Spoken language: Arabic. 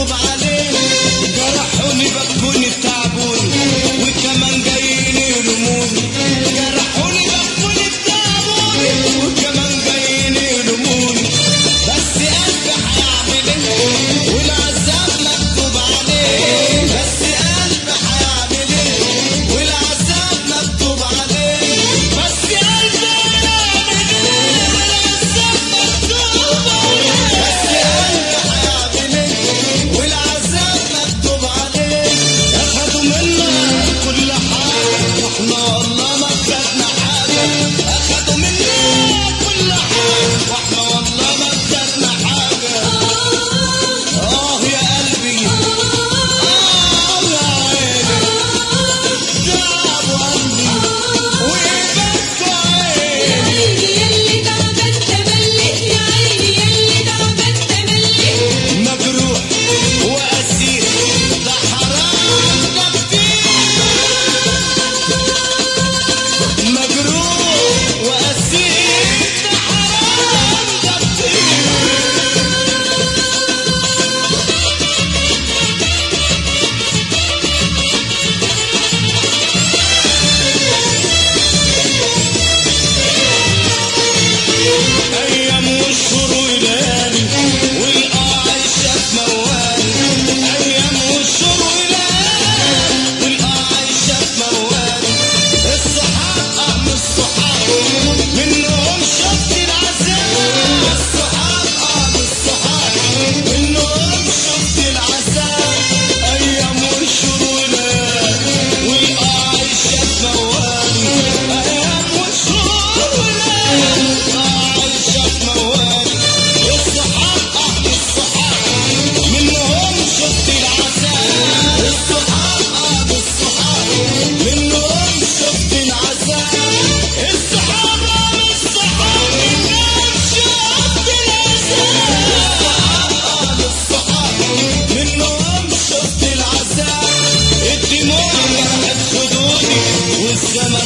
مكتوب عليه. جرحوني بكوني تعبوني وكمان جايين يلوموني. جرحوني بكوني تعبوني وكمان جايين يلوموني. بس قلبي هيعمل ايه والعذاب مكتوب عليه. بس قلبي هيعمل ايه والعذاب مكتوب عليه. بس قلبي هيعمل ايه والعذاب مكتوب عليه. بس قلبي هيعمل ايه والعذاب مكتوب عليه. اخدوا منا كل حاجة واحنا والله ما خدنا حاجة. اخدوا منا كل حاجة واحنا والله ما خدنا حاجة. يا قلبي يا عيني تعبوا قلبي وبكوا عيني. يلي تعبان تملك يا عيني يلي تعبان تملك. مجروح وأسير ده حرام ده كتير. مجروح وأسير ده حرام ده كتير. أيام وشهور وليالي والقاع عايشة في موالي. أيام وشهور وليالي والقاع عايشة في موالي. الصحاب مش صحاب منهم شفت العذاب. الصحاب مش صحاب منهم شفت العذاب. أيام وشهور وليالي والقاع عايشة في موالي. أيام وشهور وليالي والقاع عايشة في موالي. الصحاب مش صحاب منهم شفت العذاب. الصحاب مش صحاب منهم شفت العذاب. الصحاب مش صحاب منهم شفت العذاب. مش صحاب منهم شفت العذاب. الدموع جرحت خدودي والزمن